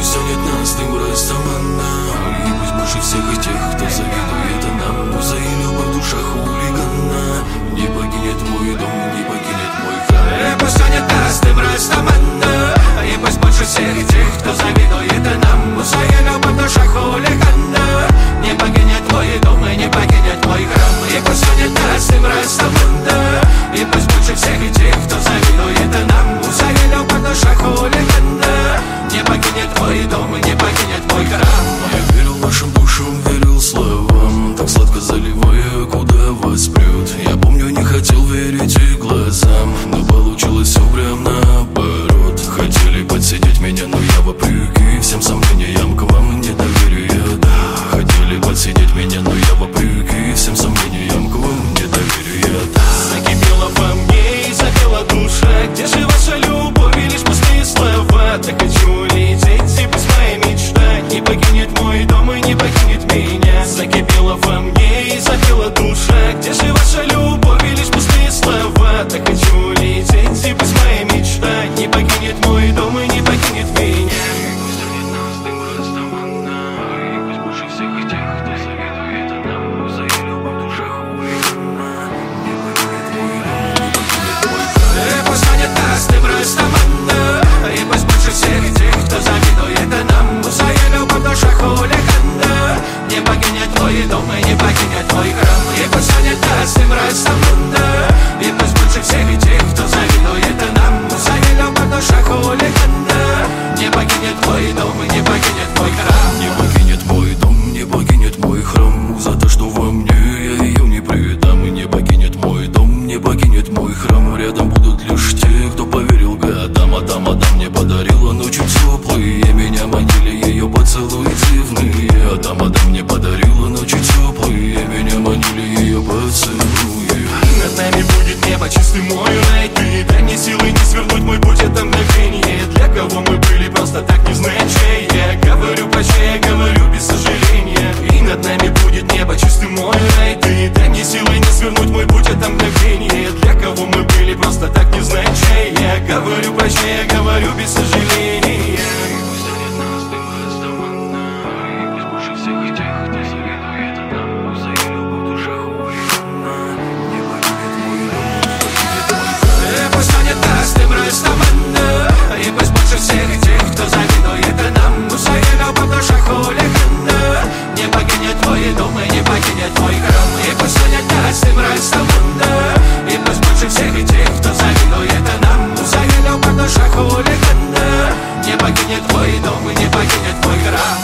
пусть станет нас дым растаманна. И пусть больше всех и тех, кто завидует нам, муза и любовь в душах хулигана. Не покинет мой дом, не покинет мой храм. И пусть станет нас дым растаманна. И пусть больше всех и тех, кто завидует нам, муза и любовь в душах хулигана. Не покинет твой дом и не покинет мой храм. И пусть станет нас дым растаманна. И пусть больше всех и тех, кто завидует нам, муза и любовь в душах хулигана. Не покинет твой дом и не покинет мой храм. Я верил вашим душам, верил словам, так сладко заливая, куда вас прет. Я помню, не хотел верить и глазам, но получилось все прям наоборот. Хотели подсидеть меня, но я вопреки всем сомнениям к вам недоверие, да. Хотели подсидеть меня, но я вопреки всем сомнениям к вам недоверие, да. Закипела во мне и запела душа. Где же ваша любовь и лишь пустые слова? Так хочу лететь и пусть моя мечта не покинет мой дом и не покинет меня. Закипела во мне и запела душа. Где же ваша любовь и лишь пустые слова? Так хочу лететь и пусть моя мечта не покинет мой дом и не покинет меня. Пусть станет нас дым растаманна. И пусть больше всех и тех, кто завидует нам, муза и любовь в душах хулигана. Не покинет мой дом, не покинет мой храм. И пусть станет нас дым растаманна. И пусть больше всех и тех, кто завидует нам, муза и любовь в душах хулигана. Не покинет твой дом и не покинет твой храм. И пусть станет нас дым растаманна. И пусть больше всех и тех, кто завидует нам, муза и любовь в душах хулигана. Не покинет твой дом и не покинет твой храм. Не покинет мой дом, не покинет мой храм. За то, что во мне, я ее не предам. И не покинет мой дом, не покинет мой храм. Рядом будут лишь те, кто поверил годам. Адам мне подарила ночи теплые. Меня манили ее поцелуи дивные. Адам мне подарила ночи теплые. Меня манили ее поцелуи. Над нами будет небо чистым, мой рай. Ты дай мне силы не свернуть мой путь, это мгновение. Для кого мы были просто так невзначай. Я говорю прощай, я говорю без сожаления. И над нами будет небо чистым, мой рай. Ты дай мне силы не свернуть мой путь, это мгновение. Для кого мы были просто так невзначай. Я говорю прощай, я говорю без сожаления. Пусть станет нас дым растаманна. И пусть больше всех и тех, кто завидует нам, муза и любовь в душах хулигана. Не покинет мой дом, не покинет мой храм. И пусть станет нас дым растаманна. И пусть больше всех и тех, кто завидует нам, муза и любовь в душах хулигана. Не покинет твой дом и не покинет твой храм. И пусть станет нас дым растаманна. И пусть больше всех и тех, кто завидует нам, муза и любовь в душах хулигана. Не покинет твой дом и не покинет твой храм.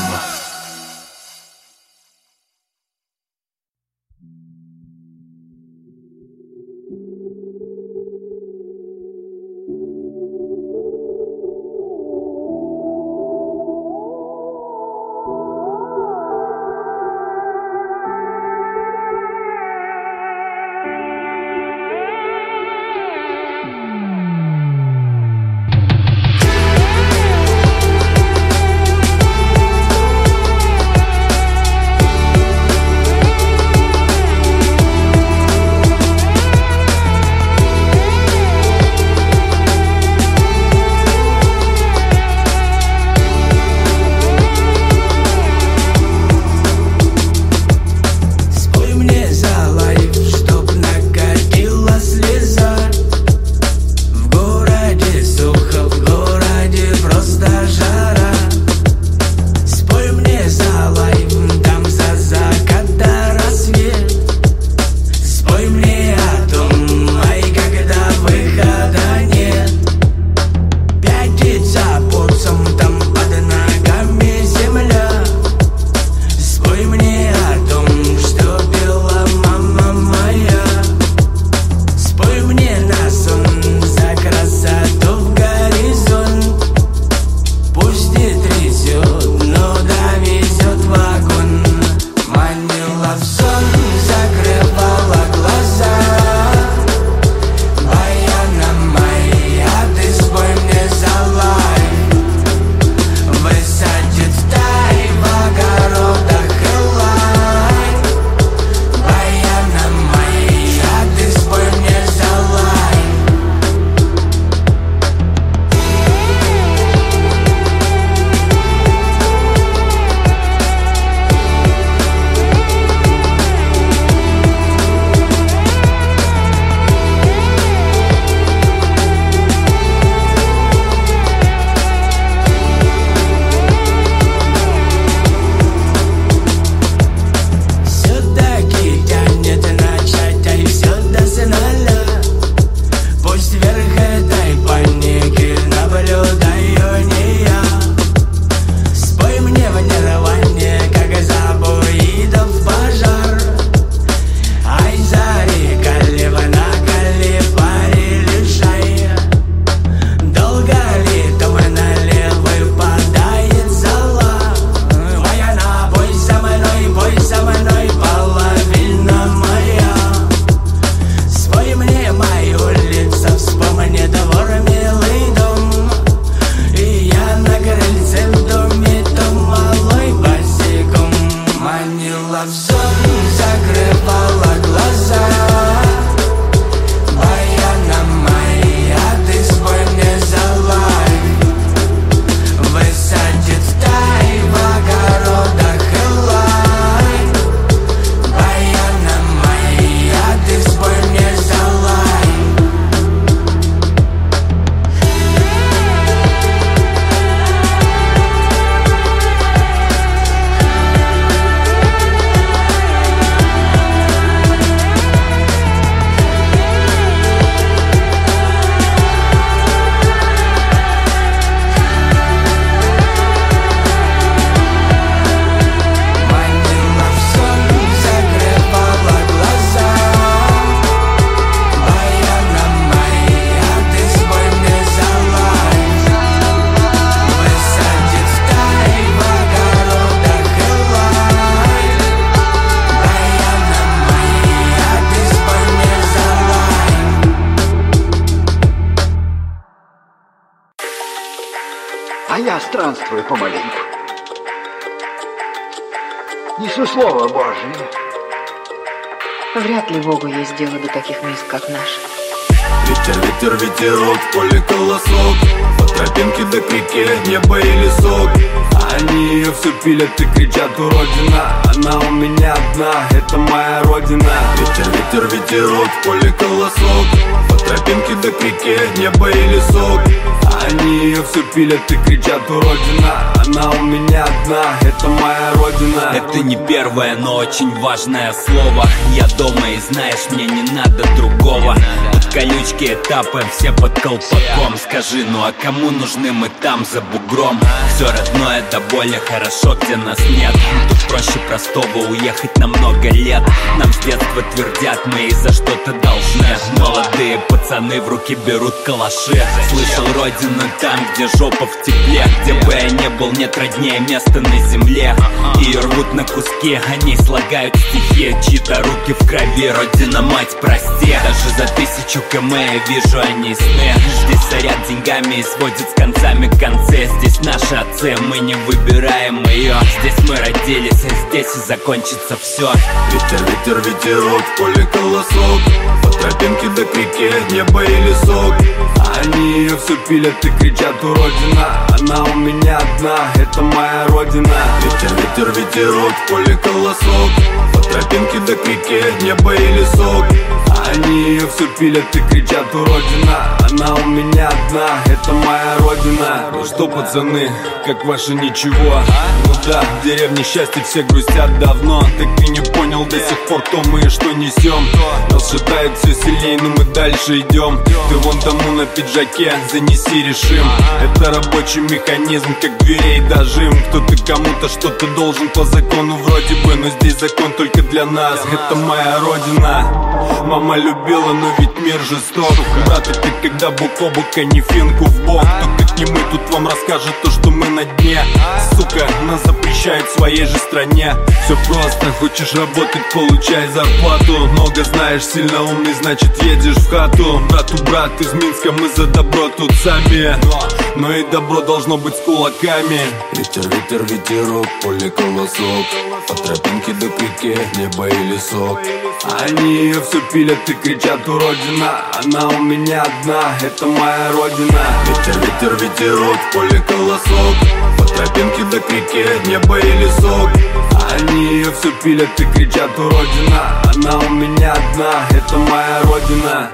манила в сон, закрывала глаза. Баяна моя, ты спой мне за лайф. Высадит стай в огородах Элай. Баяна моя, ты спой мне за лайф. А я странствую помаленьку, несу Слово Божие. Вряд ли Богу есть дело до таких мест, как наше. Ветер, ветер, ветерок, в поле колосок, по тропинке до к реке, небо и лесок. Они ее все пилят и кричат: уродина, она у меня одна, это моя родина. Ветер, ветер, ветерок, в поле колосок, по тропинке до к реке, небо и лесок. Они ее все пилят и кричат: уродина, она у меня одна, это моя родина. Это не первое, но очень важное слово. Я дома и знаешь, мне не надо другого. Под колючки этапы, все под колпаком. Скажи, ну а кому нужны мы там за бугром? Все родное до боли хорошо, где нас нет. Тут проще простого уехать на много лет. Нам с детства твердят, мы и за что-то должны. Молодые пацаны в руки берут калаши. Слышал родину там, где жопа в тепле. Где бы я не был, нет роднее места на земле. Ее рвут на куски, они слагают стихи. Чьи-то руки в крови, родина, мать, прости. Даже за 1000 км я вижу они сны. Здесь заряд деньгами и сводит с концами концы. Здесь наши отцы, мы не выбираем ее. Здесь мы родились, а здесь и закончится все. Ветер, ветер, ветерок, в поле колосок, по тропинке до к реке, небо и лесок. Они ее все пилят и кричат: уродина, она у меня одна, это моя родина. Ветер, ветер, ветерок, в поле колосок, по тропинке до к реке, небо и лесок. Они ее все пилят и кричат: уродина, она у меня одна, это моя родина. Ну что, пацаны, как ваше ничего? Ну да, в деревне счастье все грустят давно. Так и не понял до сих пор, кто мы и что несем. Нас шатает все сильнее, но мы дальше идем. Ты вон тому на пиджаке, занеси, решим. Это рабочий механизм, как дверей дожим. Кто-то кому-то что-то должен по закону вроде бы, но здесь закон только для нас, это моя родина. Мама любила, но ведь мир жесток. Брат, это когда бок о бок, а не финку в бок. Кто как не мы тут вам расскажет то, что мы на дне. Сука, нас запрещают в своей же стране. Все просто, хочешь работать, получай зарплату. Много знаешь, сильно умный, значит едешь в хату. Брату брат, из Минска мы за добро тут сами. Но и добро должно быть с кулаками. Ветер, ветер, ветерок, поле колосок, по тропинке до к реке, небо и лесок. Они ее все пилят и кричат: уродина, она у меня одна, это моя родина. Ветер, ветер, ветерок, в поле колосок, по тропинке до к реке, небо и лесок. Они ее все пилят и кричат: уродина, она у меня одна, это моя родина.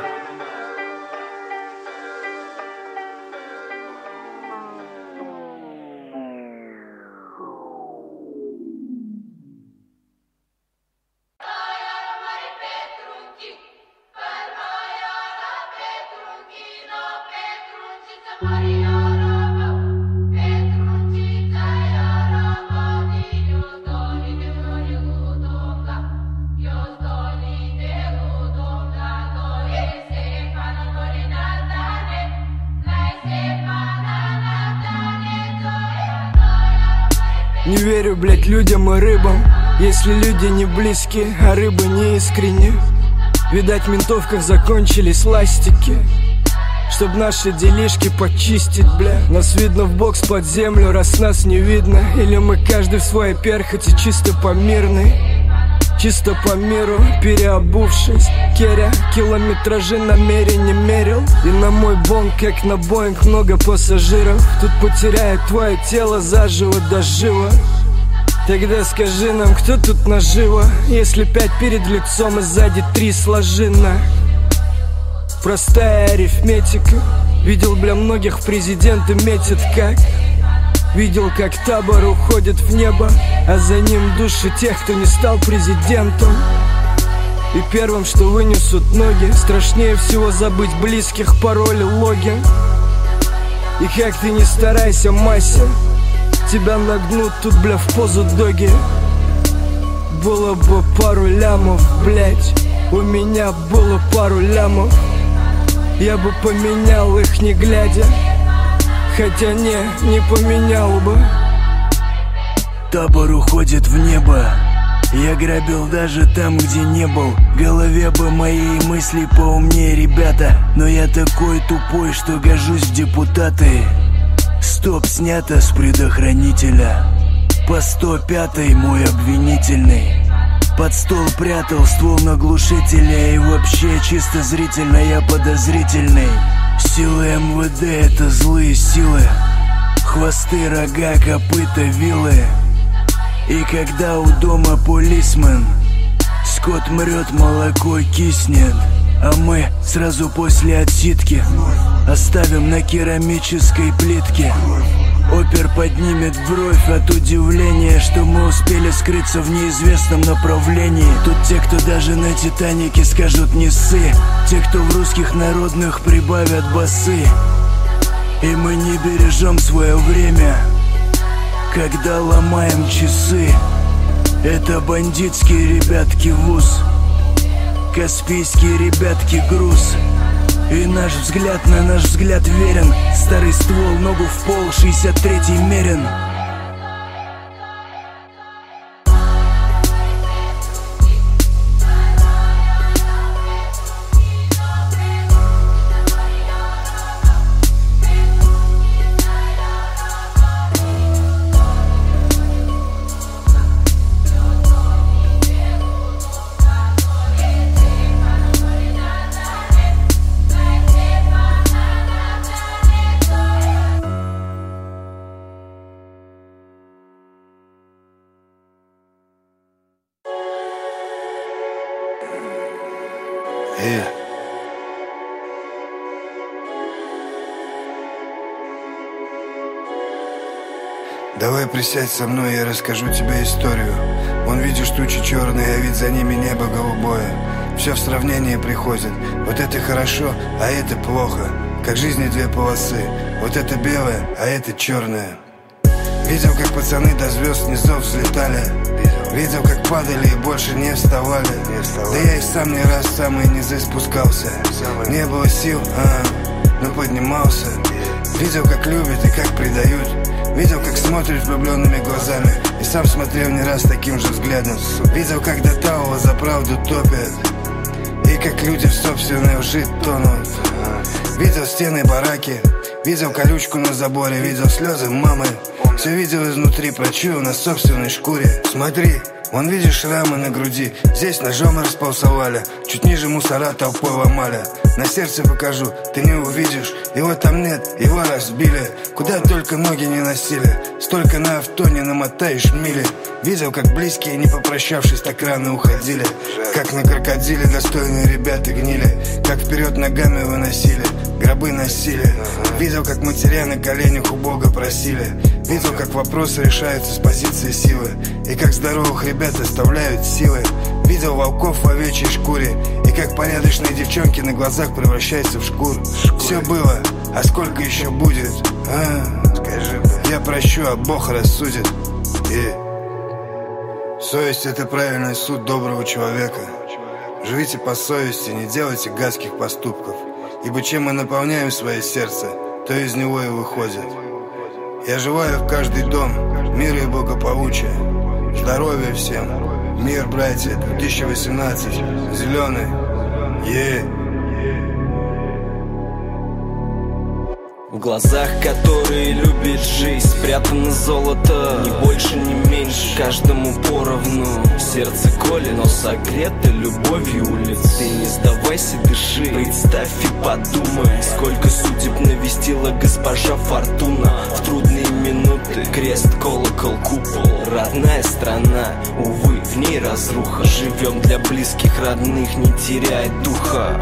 Не верю, блять, людям и рыбам, если люди не близки, а рыбы не искренни. Видать, в ментовках закончились ластики, чтоб наши делишки почистить, бля. Нас видно в бокс под землю, раз нас не видно. Или мы каждый в своей перхоти, чисто по мирной. чисто по миру переобувшись. Керя километражи намеренно мерил. И на мой бонг, как на Боинг, много пассажиров. Тут потеряет твое тело заживо до жива. Тогда скажи нам, кто тут наживо? Если 5 перед лицом и сзади 3 сложено. Простая арифметика. Видел, бля, многих в президенты метят как. Видел, как табор уходит в небо, а за ним души тех, кто не стал президентом. И первым, что вынесут ноги, страшнее всего забыть близких, пароли, логин. И как ты не старайся, Мася, тебя нагнут тут, бля, в позу доги. Было бы пару лямов, блять, у меня было пару лямов. Я бы поменял их, не глядя. Хотя не поменял бы. Табор уходит в небо. Я грабил даже там, где не был. В голове бы моей мысли поумнее, ребята. Но я такой тупой, что гожусь в депутаты. Стоп снято с предохранителя. По 105-й мой обвинительный. Под стол прятал ствол на глушителя. И вообще чисто зрительно я подозрительный. Силы МВД — это злые силы. Хвосты, рога, копыта, вилы. И когда у дома полисмен, скот мрет, молоко киснет. А мы сразу после отсидки оставим на керамической плитке. Опер поднимет бровь от удивления, что мы успели скрыться в неизвестном направлении. Тут те, кто даже на Титанике скажут не ссы. Те, кто в русских народных прибавят басы. И мы не бережем свое время, когда ломаем часы. Это бандитские ребятки вуз, каспийские ребятки груз. И наш взгляд на наш взгляд верен. Старый ствол, ногу в пол, 63-й мерен. Давай присядь со мной, я расскажу тебе историю. Вон видишь тучи черные, а вид за ними небо голубое. Все в сравнение приходит. Вот это хорошо, а это плохо. Как в жизни 2 полосы. Вот это белое, а это черное. Видел, как пацаны до звезд низов взлетали. Видел, как падали и больше не вставали. Да я и сам не раз в самые низы спускался. Не было сил, но поднимался. Видел, как любят и как предают. Видел, как смотрят влюбленными глазами. И сам смотрел не раз таким же взглядом. Видел, как до талого за правду топят. И как люди в собственной лжи тонут. Видел стены бараки. Видел колючку на заборе. Видел слезы мамы. Все видел изнутри, прочуял на собственной шкуре. Смотри, вон видишь шрамы на груди. Здесь ножом располосовали. Чуть ниже мусора толпой ломали. На сердце покажу, ты не увидишь. Его там нет, его разбили. Куда только ноги не носили. Столько на авто не намотаешь мили. Видел, как близкие, не попрощавшись, так рано уходили. Как на крокодиле достойные ребята гнили. Как вперед ногами выносили, гробы носили. Видел, как матеря на коленях у Бога просили. Видел, как вопросы решаются с позиции силы. И как здоровых ребят оставляют силы. Видел волков в овечьей шкуре. И как порядочные девчонки на глазах превращаются в шкуру. Все было, а сколько еще будет? Скажи, я прощу, а Бог рассудит. И совесть — это правильный суд доброго человека. Живите по совести, не делайте гадких поступков. Ибо чем мы наполняем свое сердце, то из него и выходит. Я желаю в каждый дом мира и благополучия. Здоровья всем. Мир, братья, 2018. Зеленый. В глазах, которые любят жизнь, спрятано золото. Ни больше, ни меньше, каждому поровну. Сердце колет, но согрето любовью улиц. Ты не сдавайся, дыши, представь и подумай, сколько судеб навестила госпожа Фортуна. В трудные минуты крест, колокол, купол. Родная страна, увы, в ней разруха. Живем для близких, родных, не теряй духа.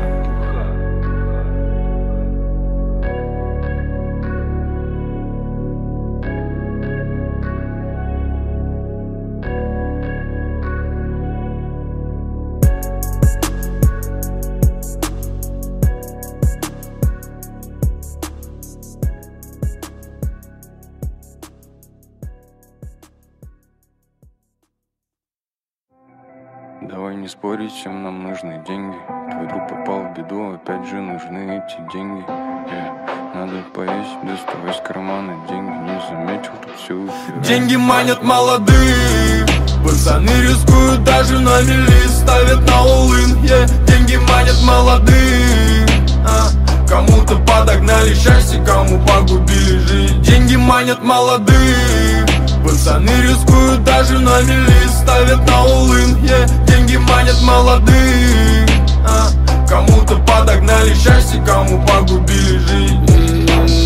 Давай не спорить, всем нам нужны деньги. Твой друг попал в беду, опять же нужны эти деньги. Надо поесть, доставай с кармана деньги. Не заметил тут всю пирамиду. Деньги манят молодых, пацаны рискуют даже на мели, ставят на all-in. Деньги манят молодых, кому-то подогнали счастье, кому погубили жизнь. Деньги манят молодых, пацаны рискуют даже на мели, ставят на all-in. Деньги манят молодых, кому-то подогнали счастье, кому погубили жизнь.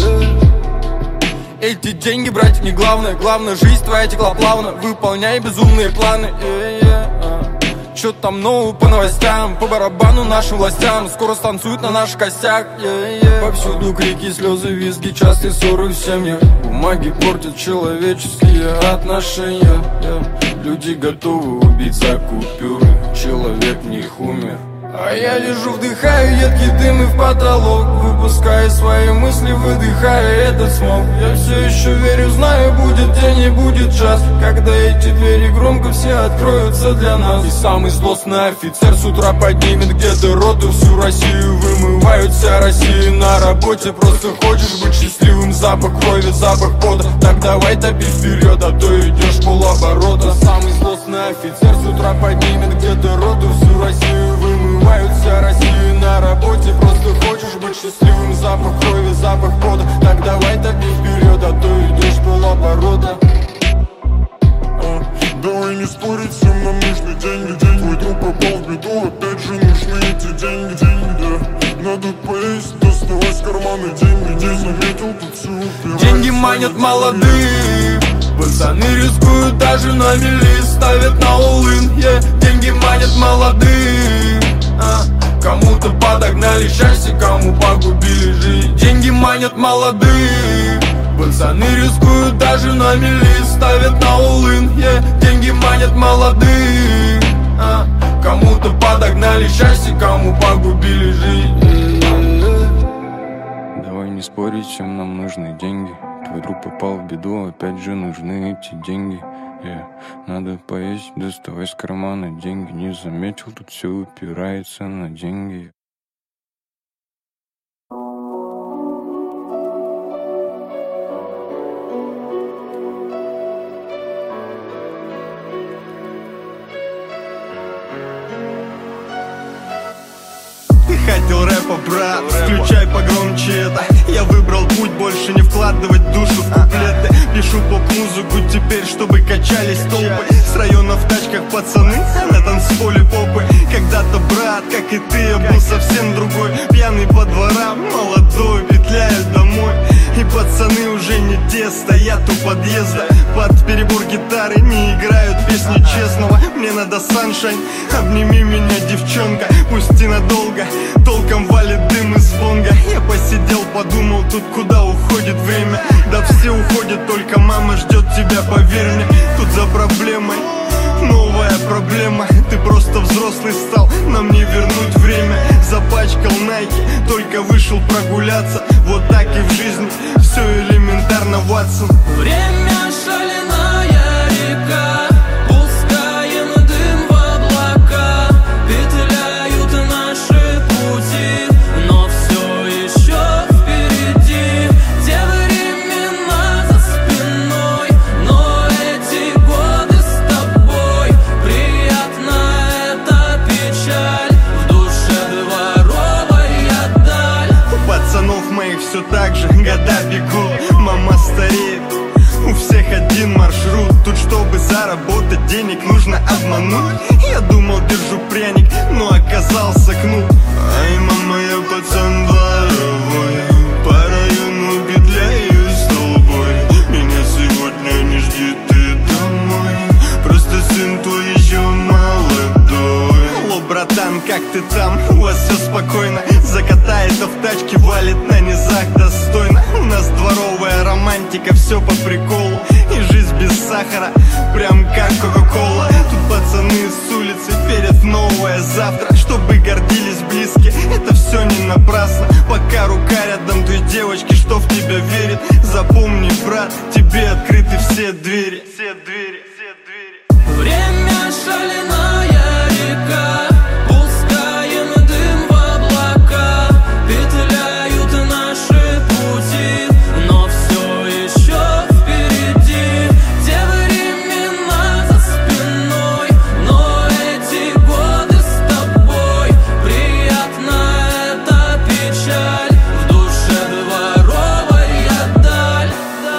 Эти деньги, братик, не главное. Главное, жизнь твоя текла плавно. Выполняй безумные планы. Чё там нового по новостям, по барабану нашим властям. Скоро станцуют на наш косяк. Повсюду крики, слезы, визги, частые ссоры в семьях. Бумаги портят человеческие отношения. Люди готовы убить за купюры, человек в них умер. А я лежу, вдыхаю едкий дым и в потолок, выпуская свои мысли, выдыхая этот смог. Я все еще верю, знаю, будет день и будет час, когда эти двери громко все откроются для нас. И самый злостный офицер с утра поднимет где-то роту. Всю Россию вымывают, вся Россия на работе. Просто хочешь быть счастливым, запах крови, запах пота. Так давай топи вперед, а то идешь полоборота. Самый злостный офицер с утра поднимет где-то роту. Всю Россию вымывают, вся Россия на работе. Просто хочешь быть счастливым, запах крови, запах пота. Так давай топи вперед, а то идешь полоборота. Давай не спорить, всем нам нужны деньги. Твой друг попал в беду, опять же нужны эти деньги. Надо поесть, доставай с кармана деньги. Не заметил тут всю пирамиду. Деньги манят молодых, пацаны рискуют даже на мели, ставят на all-in. Деньги манят молодых, кому-то подогнали счастье, кому погубили жизнь. Деньги манят молодых, пацаны рискуют даже на мели, ставят на all-in. Деньги манят молодых, кому-то подогнали счастье, кому погубили жизнь. Давай не спорить, всем нам нужны деньги. Твой друг попал в беду, опять же нужны эти деньги. Надо поесть, доставай с кармана деньги. Не заметил, тут все упирается на деньги. Хотел рэпа, брат, включай погромче это. Я выбрал путь, больше не вкладывать душу в куплеты. Пишу поп-музыку теперь, чтобы качались толпы. С района в тачках пацаны, а на танцполе попы. Когда-то, брат, как и ты, я был совсем другой. Пьяный по дворам, молодой, петляю домой. И пацаны уже не те, стоят у подъезда. Под перебор гитары не играют песни честного. Мне надо саншайн, обними меня, девчонка. Пусть и надолго, толком валит дым из бонга. Я посидел, подумал, тут куда уходит время. Да все уходят, только мама ждет тебя, поверь мне. Тут за проблемой новая проблема. Ты просто взрослый стал, нам не вернуть время. Запачкал найки, только вышел прогуляться. Вот так и в жизни, все элементарно, Ватсон. Время шаленая река, пускаем дым в облака. Петляют наши пути, но все еще впереди. Те времена за спиной, но эти годы с тобой. Приятна эта печаль, в душе дворовая даль. У пацанов моих все так же, годами чтобы заработать денег, нужно обмануть. Я думал, держу пряник, но оказался кнут. Ай, мама, я пацан дворовой, по району петляю с толпой. Меня сегодня не жди ты домой, просто сын твой еще молодой. Алло, братан, как ты там? У вас все спокойно? Закатай это в тачке, валит на низах достойно. У нас дворовая романтика, все по приколу. И жизнь без сахара, прям как кока-кола. Тут пацаны с улицы верят в новое завтра, чтобы гордились близкие, это все не напрасно. Пока рука рядом той девочки, что в тебя верит, запомни, брат, тебе открыты все двери. Все двери, все двери. Время шаленая река, пускаем дым в облака, петляют наши пути, но все еще впереди. Те времена за спиной, но эти годы с тобой. Приятна эта печаль, в душе дворовая даль.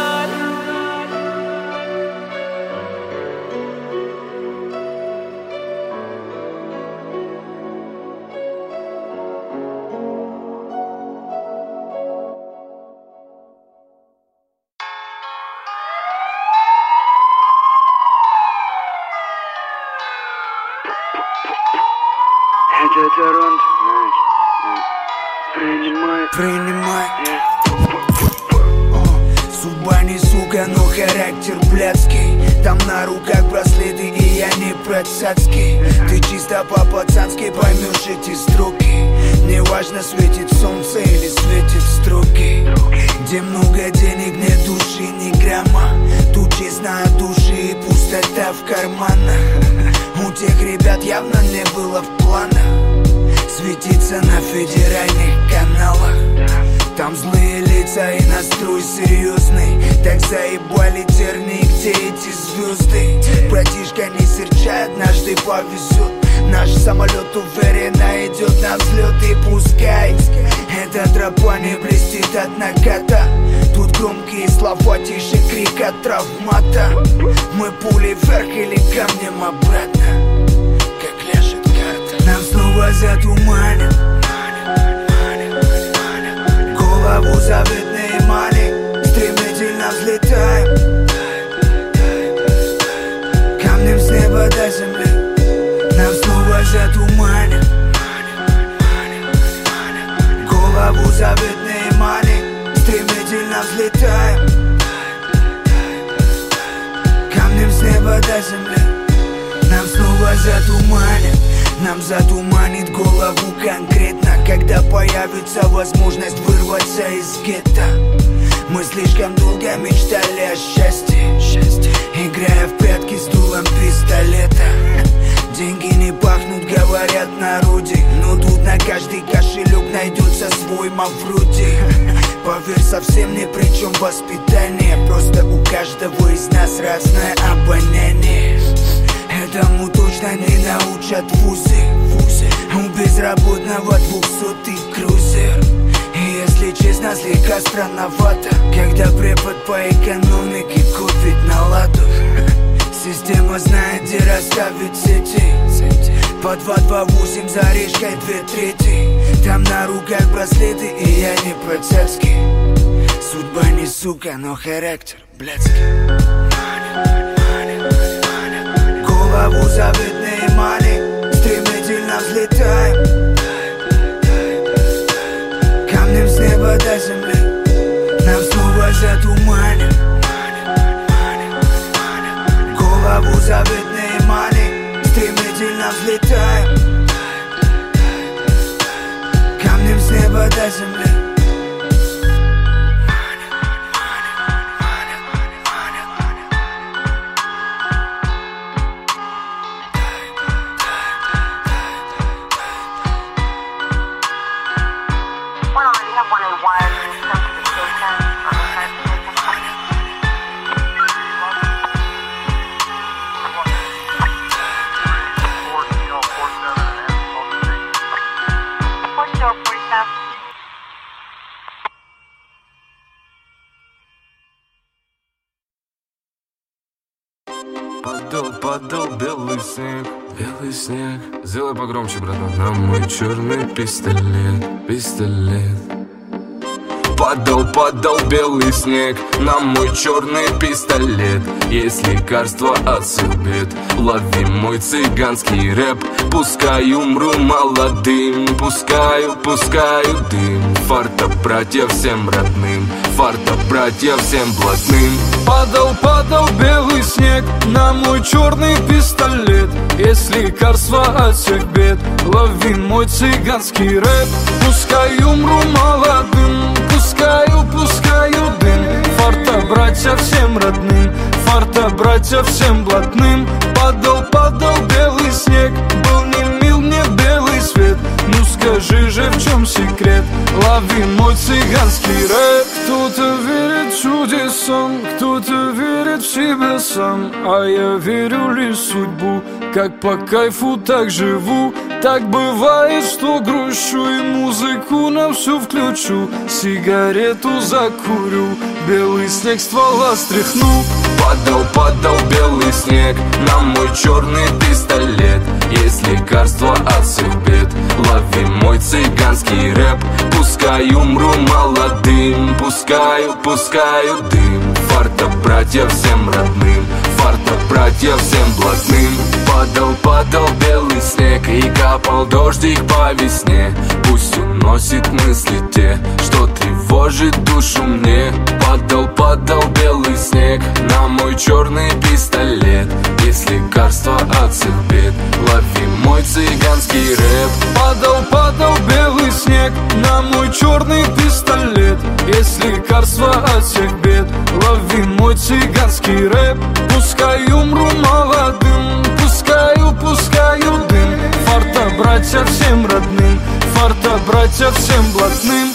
Это Торонто, принимай. Судьба не сука, но характер блядский. Там на руках браслеты, и я не процацкий. Ты чисто по-пацански поймешь эти строки. Неважно, светит солнце или светит строки. Где много денег, нет души, ни грамма. Тут честно от души и пустота в карманах. У тех ребят явно не было в планах светиться на федеральных каналах. Там злые лица и настрой серьезный. Так заебали тернии, где эти звезды. Братишка, не серчай, однажды повезет. Наш самолет уверенно идет на взлет. И пускай эта тропа не блестит от наката. Тут громкие слова, тише крик от травмата. Мы пулей вверх или камнем обратно, как ляжет карта. Нам снова затуманит голову заветной эмали. Стремительно взлетаем камнем с неба до земли. Нам снова затуманит голову заветной эмали. Стремительно взлетаем камнем с неба до земли. Нам снова затуманит. Нам затуманит голову конкретно, когда появится возможность вырваться из гетто. Мы слишком долго мечтали о счастье, играя в прятки с дулом пистолета. Деньги не пахнут, говорят народе, но тут на каждый кошелек найдется свой Мавроди. Поверь, совсем ни при чем воспитание, просто у каждого из нас разное обоняние. Этому точно не научат вузы. У безработного 200-й крузер. И если честно, слегка странновато, когда препод по экономике купит на ладу. Система знает, где расставить сети. По 228 за решкой 2/3. Там на руках браслеты, и я не процесский. Судьба не сука, но характер блядский. Голову заветной эмали. Стремительно взлетаем камнем с неба до земли. Нам снова затуманит голову заветной эмали. Стремительно взлетаем камнем с неба до земли. падал белый снег. Белый снег. Сделай погромче, братан. На мой черный пистолет. Пистолет. Падал белый снег на мой черный пистолет. Есть лекарство от всех бед. Лови мой цыганский рэп. Пускай умру молодым. Пускаю дым. Фарта, братья, всем родным. Фарта, братья, всем блатным. Падал белый снег на мой черный пистолет. Есть лекарство от всех бед. Лови мой цыганский рэп. Пускай умру молодым. Пускаю дым. Фарта, братья, всем родным. Фарта, братья, всем блатным. Падал белый снег. Был не мил мне белый свет. Ну скажи же, в чем секрет? Лови мой цыганский рэп. Кто-то верит чудесам, кто-то верит в себя сам. А я верю лишь в судьбу. Как по кайфу, так живу. Так бывает, что грущу и музыку на всю включу. Сигарету закурю, белый снег ствола стряхну. Падал белый снег на мой черный пистолет. Есть лекарство от всех бед. Лови мой цыганский рэп. Пускай умру молодым. Пускаю дым. Фарта, братья, всем родным. Фарта, братья, всем блатным. Падал белый снег и капал дождик по весне. Пусть уносит мысли те, что тревожит душу мне. Падал белый снег на мой черный пистолет. Есть лекарство от всех бед. Лови мой цыганский рэп. Падал белый снег на мой черный пистолет. Есть лекарство от всех бед. Лови мой цыганский рэп. Пускай умру молодым. Пускаю дым. Фарта, братья, всем родным. Фарта, братья, всем блатным.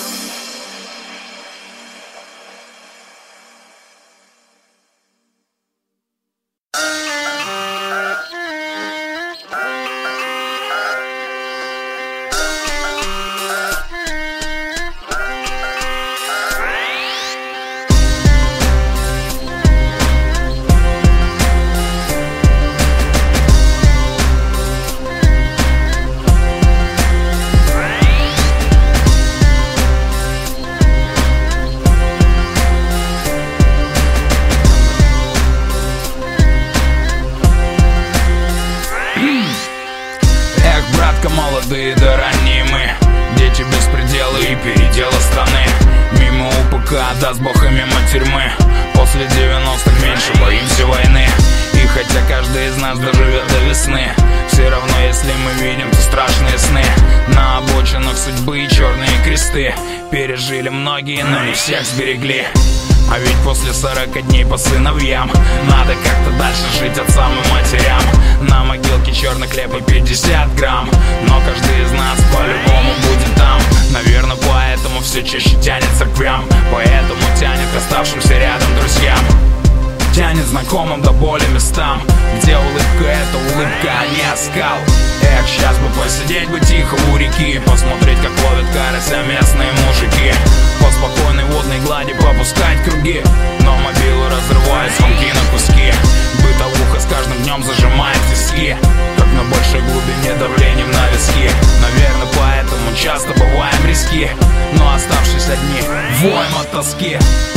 Молодые да ранние мы, дети беспредела и передела страны. Мимо УПК, даст бог и мимо тюрьмы. После 90-х меньше боимся войны. И хотя каждый из нас доживет до весны, все равно если мы видим, то страшные сны. На обочинах судьбы и черные кресты пережили многие, но не всех сберегли. А ведь после 40 дней по сыновьям надо как-то дальше жить отцам и матерям. На могилке черный хлеб и 50 грамм. Но каждый из нас по-любому будет там. Наверное, поэтому все чаще тянет к церквям. Поэтому тянет к оставшимся рядом друзьям. Тянет знакомым до боли местам, где улыбка — это улыбка, а не оскал. Эх, сейчас бы посидеть бы тихо у реки, посмотреть, как ловят карася местные мужики. По спокойной водной глади попускать круги, но мобилу разрывает звонки на куски. Бытовуха с каждым днем зажимает тиски, как на большой глубине давлением на виски. Наверное, поэтому часто бываем риски, но оставшись одни, воем от тоски.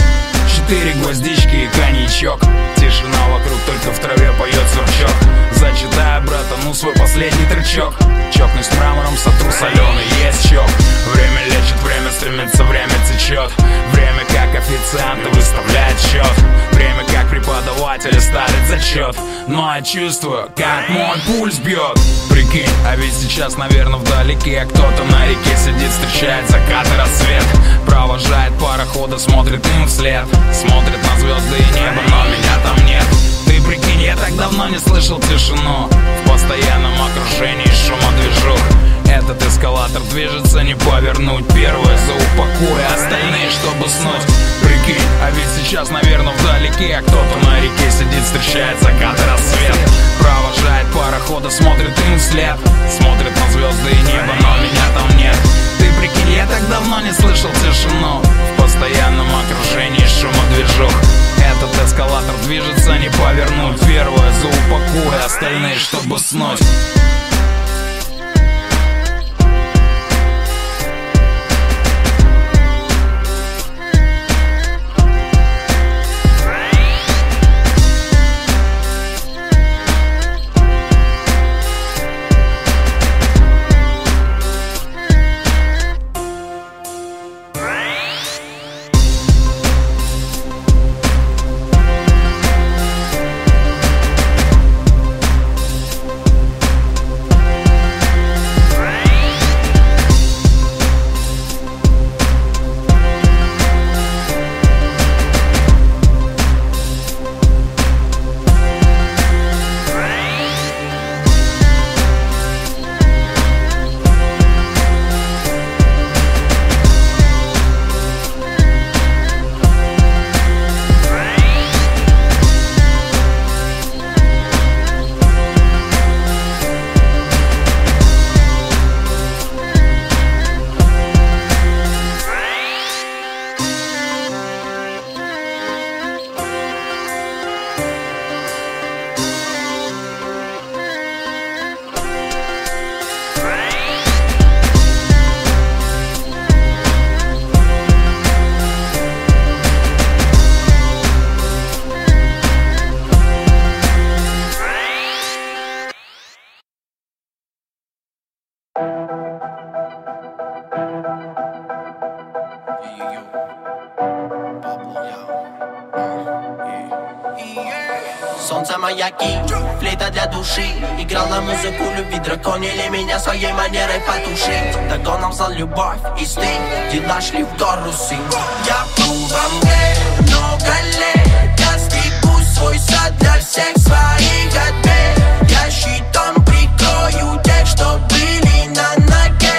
4 гвоздички и коньячок. Тишина вокруг, только в траве поет сверчок. Зачитаю братану свой последний тречок. Чокнусь с мрамором, сотру соленый, есть чок. Время лечит, время стремится, время течет. Время как официант выставляет счет. Время как преподаватель ставит зачет. Но я чувствую, как мой пульс бьет. Прикинь, а ведь сейчас, наверное, вдалеке кто-то на реке сидит, встречает закат и рассвет. Провожает пароходы, смотрит им вслед. Смотрит на звезды и небо, но меня там нет. Ты прикинь, я так давно не слышал тишину. В постоянном окружении шума движух. Этот эскалатор движется, не повернуть. Первое за упокой, остальные, чтобы снуть. Прикинь, а ведь сейчас, наверное, вдалеке кто-то на реке сидит, встречает закат и рассвет. Провожает пароходы, смотрит им вслед. Смотрит на звезды и небо, но меня там нет. Ты прикинь, я так давно не слышал тишину. В постоянном окружении шума движух. Этот эскалатор движется, не повернуть. Первое за упакуй, остальные, чтобы снуть. Солнце, маяки, флейта для души. Играла музыку любви, драконили меня своей манерой потушить. Догоном зал любовь и стыд, дела шли в гору сын. Я был во мне много лет, я стригу свой сад для всех своих отбед. Я щитом прикрою тех, что были на ноге.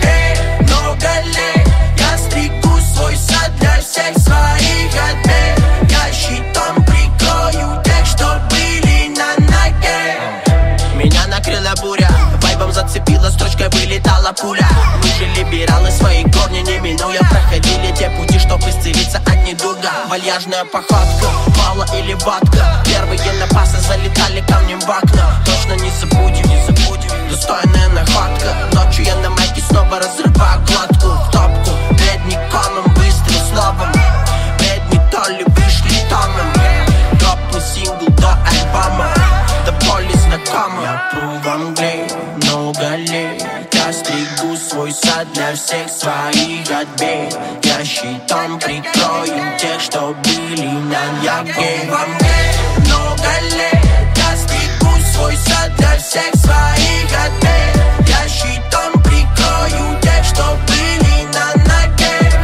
Много лет, я стригу свой сад для всех своих отбед. Я щитом прикрою тех, что были на ноге. Меня накрыла буря, вайбом зацепила, строчкой вылетала пуля. Мы же либералы, свои корни не минуя, проходили те пути, чтоб исцелиться от недуга. Вальяжная походка, мало или ватка. Первые напасы залетали камнем в окна. Точно не забудем, не забудем, достойная находка. Ночью я на майке снова разрываю кладку в топку. Бедни комом, быстрым словом. Бедни то ли вышли тоном. Дропну сингл до альбома, до боли знакома. Я пру в Англии много лет, я стригу свой сад для всех своих отбед. Я щитом прикрою тех, что были на ноге. В Англии много лет, я стригу свой сад для всех своих отбед. Я щитом прикрою тех, что были на ноге.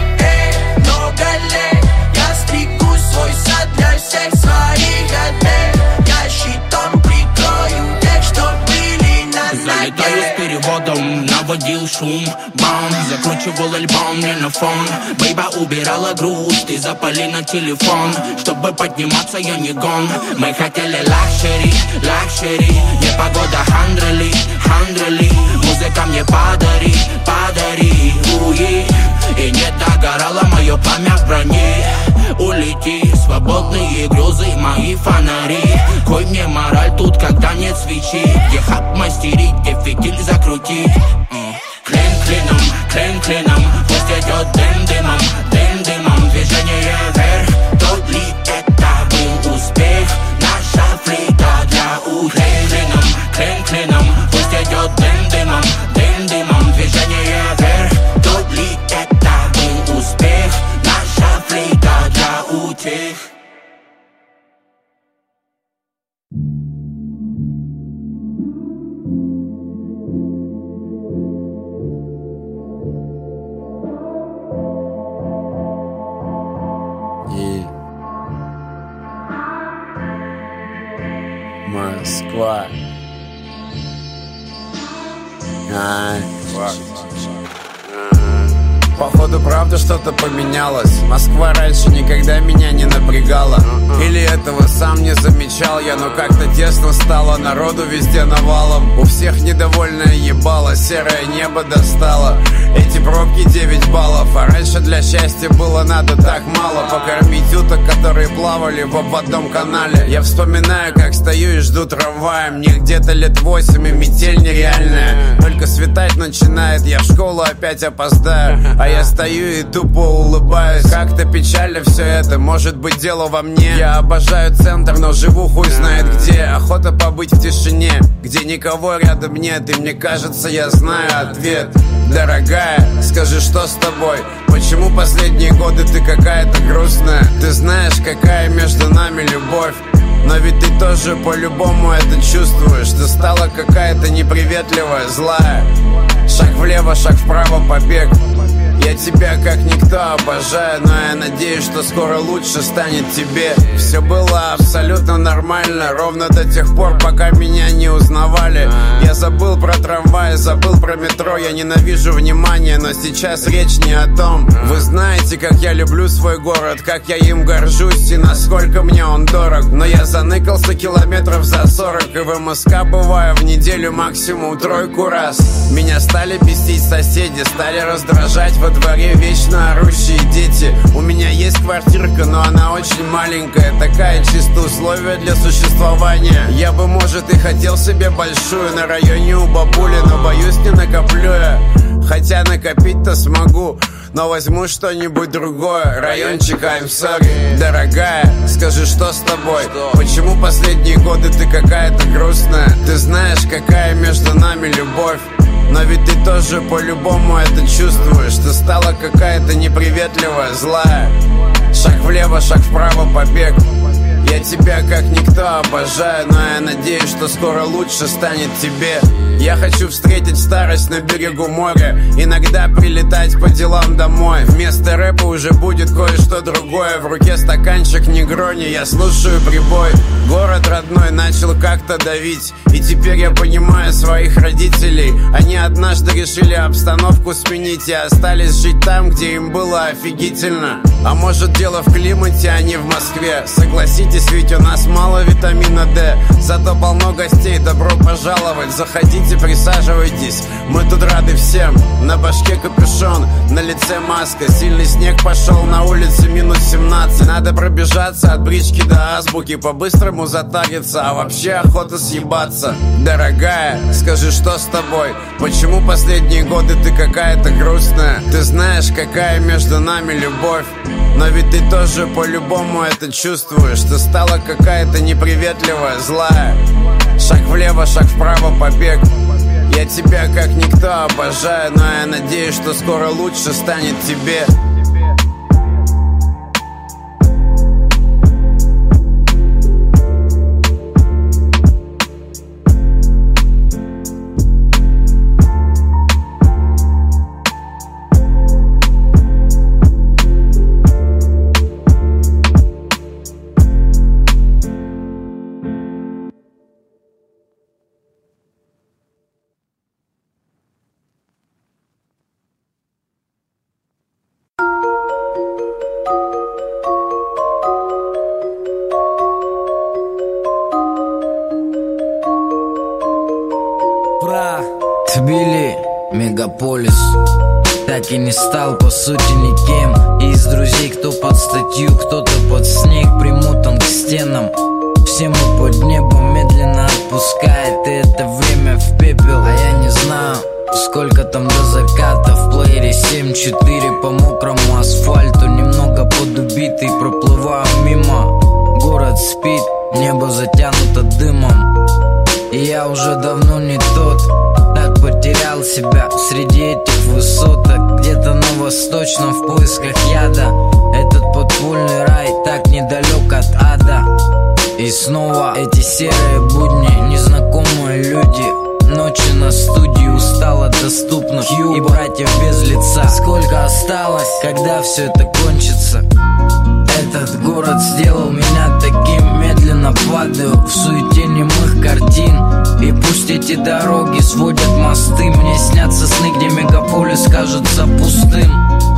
Много лет, я стригу свой сад для всех своих отбед. Я щитом прикрою тех, что были на ноге. Залетаю с переводом, наводил шум, бам, закручивал альбом мне на фон. Бейба убирала грусть и запали на телефон. Чтобы подниматься, я не гон. Мы хотели лакшери, лакшери. Непогода хандрили, хандрили. Музыка мне подари, подари, уи. И не догорало мое пламя в броне. Улети, свободные грезы, мои фонари. Кой мне мораль тут, когда нет свечи. Где хап мастерить, где фитиль закрутить. Клин клином, клин клином. Пусть идет дым дымом, дым дымом. Движение вверх, тот ли это был успех? Наша флейта для клин клином, клин клином. Пусть идет дым дымом, дым дымом. Движение вверх, тот ли это был успех? Наша флейта для утех. Москва. Походу правда что-то поменялось. Москва раньше никогда меня не напрягала. Или этого сам не замечал я, но как-то тесно стало, народу везде навалом. У всех недовольное ебало, серое небо достало. Эти пробки 9 баллов, а раньше для счастья было надо так мало. Покормить уток, которые плавали в обводном канале. Я вспоминаю, как стою и жду трамвая. Мне где-то лет 8 и метель нереальная. Только светать начинает, я в школу опять опоздаю. А я стою и тупо улыбаюсь. Как-то печально все это, может быть дело во мне. Я обожаю центр, но живу хуй знает где. Охота побыть в тишине, где никого рядом нет. И мне кажется, я знаю ответ. Дорогая, скажи, что с тобой? Почему последние годы ты какая-то грустная? Ты знаешь, какая между нами любовь. Но ведь ты тоже по-любому это чувствуешь. Ты стала какая-то неприветливая, злая. Шаг влево, шаг вправо, побег. Я тебя как никто обожаю, но я надеюсь, что скоро лучше станет тебе. Все было абсолютно нормально, ровно до тех пор, пока меня не узнавали. Я забыл про трамвай, забыл про метро. Я ненавижу внимание, но сейчас речь не о том. Вы знаете, как я люблю свой город, как я им горжусь и насколько мне он дорог. Но я заныкался километров за 40, и в МСК бываю в неделю максимум 3 раз. Меня стали бесить соседи, стали раздражать во дворе вечно орущие дети. У меня есть квартирка, но она очень маленькая. Такая чисто условия для существования. Я бы, может, и хотел себе большую на районе у бабули, но боюсь, не накоплю я. Хотя накопить-то смогу, но возьму что-нибудь другое. Райончик, I'm sorry. Дорогая, скажи, что с тобой? Почему последние годы ты какая-то грустная? Ты знаешь, какая между нами любовь. Но ведь ты тоже по-любому это чувствуешь. Ты стала какая-то неприветливая, злая. Шаг влево, шаг вправо, побег. Я тебя как никто обожаю, но я надеюсь, что скоро лучше станет тебе. Я хочу встретить старость на берегу моря, иногда прилетать по делам домой. Вместо рэпа уже будет кое-что другое. В руке стаканчик негрони, я слушаю прибой. Город родной начал как-то давить, и теперь я понимаю своих родителей. Они однажды решили обстановку сменить и остались жить там, где им было офигительно. А может дело в климате, а не в Москве. Согласитесь, ведь у нас мало витамина D. Зато полно гостей, добро пожаловать. Заходите, присаживайтесь, мы тут рады всем. На башке капюшон, на лице маска. Сильный снег пошел, на улице минус 17. Надо пробежаться от брички до азбуки, по-быстрому затариться, а вообще охота съебаться. Дорогая, скажи, что с тобой? Почему последние годы ты какая-то грустная? Ты знаешь, какая между нами любовь. Но ведь ты тоже по-любому это чувствуешь. Ты стала какая-то неприветливая, злая. Шаг влево, шаг вправо, побег. Я тебя как никто обожаю, но я надеюсь, что скоро лучше станет тебе. Тбили, мегаполис. Так и не стал по сути никем. И из друзей кто под статью, кто-то под снег, примотан к стенам. Все мы под небом, медленно отпускает. И это время в пепел. А я не знаю, сколько там до заката. В плеере 7-4 по мокрому асфальту. Немного подубитый, проплываю мимо. Город спит, небо затянуто дымом. И я уже давно не тот. Так потерял себя среди этих высоток. Где-то на восточном в поисках яда. Этот подпольный рай так недалек от ада. И снова эти серые будни, незнакомые люди. Ночи на студии устало доступно. И братьев без лица. Сколько осталось, когда все это кончится? Этот город сделал меня таким. Медленно падаю в суете немых картин. И пусть эти дороги сводят мосты. Мне снятся сны, где мегаполис кажется пустым.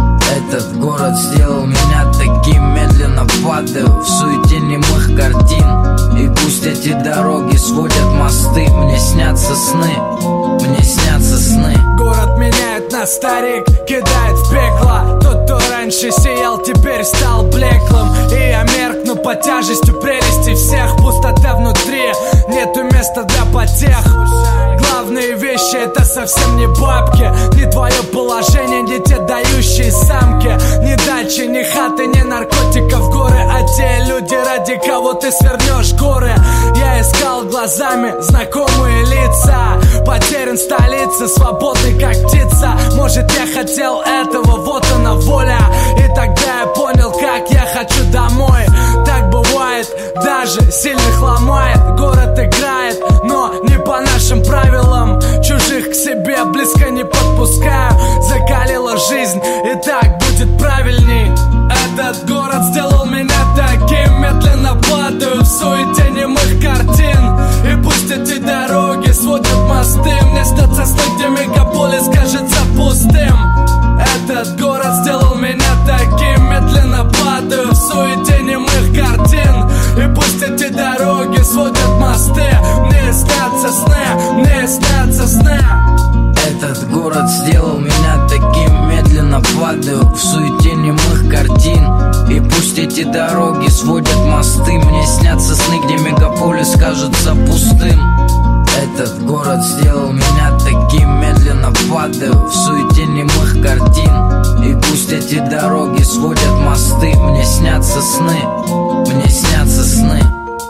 старик кидает в пекло. Тот, кто раньше сиял, теперь стал блеклым. И я меркну под тяжестью прелести всех. Пустота внутри, нету места для потех. Главные вещи это совсем не бабки, не твое положение, не те дающие самки. Ни дачи, ни хаты, ни наркотиков горы, а те люди, ради кого ты свернешь горы. Я искал глазами знакомые лица, потерян в столице, свободный как птица. Может я хотел этого, вот она воля. И тогда я понял, как я хочу домой. Так бывает, даже сильных ломает. Город играет, но не по нашим правилам. Чужих к себе близко не подпускаю. Закалила жизнь, и так будет правильней. Этот город сделал меня таким. Медленно падаю в суете немых картин. И пусть эти дороги сводят мосты. Мне снятся сны, где мегаполис кажется пустым. Этот город сделал меня таким. Медленно падаю в суете немых картин. И пусть эти дороги сводят мосты. Мне снятся сны, мне снятся сны. Этот город сделал меня таким. Медленно падаю в суете немых картин. И пусть эти дороги сводят мосты. Мне снятся сны, где мегаполис кажется пустым. Этот город сделал меня таким. Медленно падаю в суете немых картин. И пусть эти дороги сводят мосты. Мне снятся сны, мне снятся сны.